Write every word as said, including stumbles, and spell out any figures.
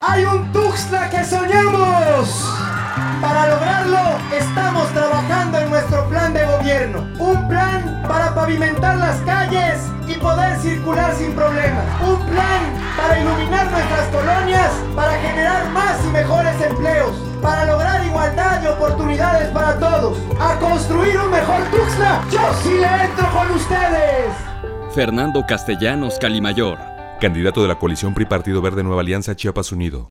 ¡Hay un Tuxtla que soñamos! Para lograrlo, estamos trabajando en nuestro plan de gobierno. Un plan para pavimentar las calles y poder circular sin problemas. Un plan para iluminar nuestras colonias, para generar más y mejores empleos, para lograr igualdad de oportunidades para todos. ¡A construir un mejor Tuxtla! ¡Yo sí le entro con ustedes! Fernando Castellanos Calimayor, candidato de la coalición P R I Partido Verde Nueva Alianza Chiapas Unido.